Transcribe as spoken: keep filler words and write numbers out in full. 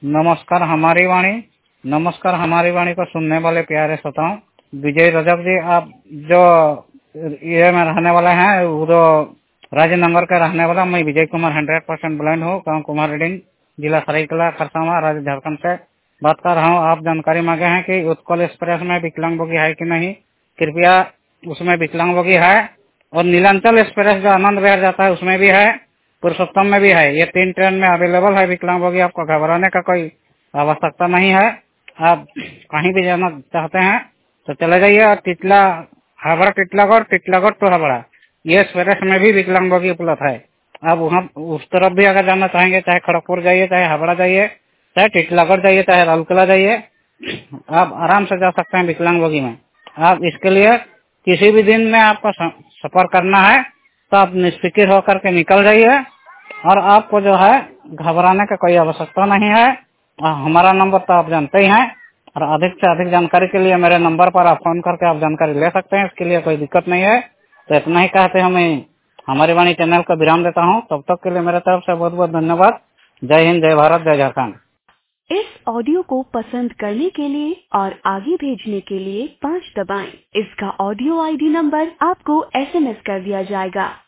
नमस्कार हमारी वाणी। नमस्कार हमारी वाणी को सुनने वाले प्यारे श्रोताओं, विजय रजक जी, आप जो ये में रहने वाले हैं, वो जो राजनगर के रहने वाला, मैं Vijay Kumar hundred percent blind हूँ, गाँव कुमार रीडिंग, जिला सरायकला खरसावां, राज्य झारखंड से बात कर रहा हूँ। आप जानकारी मांगे हैं कि उत्कल एक्सप्रेस में विकलांग बोगी है कि नहीं। कृपया, उसमें विकलांग बोगी है, और नीलांचल एक्सप्रेस जो आनंद विहार जाता है उसमें भी है, पुरुषोत्तम में भी है। ये तीन ट्रेन में अवेलेबल है विकलांग बोगी। आपको घबराने का कोई आवश्यकता नहीं है। आप कहीं भी जाना चाहते हैं तो चले जाइए। और टिटला हावड़ा टिटलागढ़, टिटलागढ़ टू हावड़ा, ये एक्सप्रेस में भी विकलांग बोगी उपलब्ध है। आप वहाँ उस तरफ भी अगर जाना चाहेंगे, चाहे खड़गपुर जाइए, चाहे हावड़ा जाइए, चाहे टिटलागढ़ जाइए, चाहे राउरकेला जाइए, आप आराम से जा सकते हैं विकलांग बोगी में। आप इसके लिए किसी भी दिन में आपको सफर करना है तो आप निष्फिक्र होकर के निकल जाइए, और आपको जो है घबराने का कोई आवश्यकता नहीं है। हमारा नंबर तो आप जानते ही हैं, और अधिक से अधिक जानकारी के लिए मेरे नंबर पर आप फोन करके आप जानकारी ले सकते हैं। इसके लिए कोई दिक्कत नहीं है। तो इतना ही कहते हैं, मैं हमारी वाणी चैनल को विराम देता हूँ। तब तक के लिए मेरे तरफ से बहुत बहुत धन्यवाद। जय हिंद, जय भारत, जय झारखंड। इस ऑडियो को पसंद करने के लिए और आगे भेजने के लिए पाँच दबाएं। इसका ऑडियो आईडी नंबर आपको एसएमएस कर दिया जाएगा।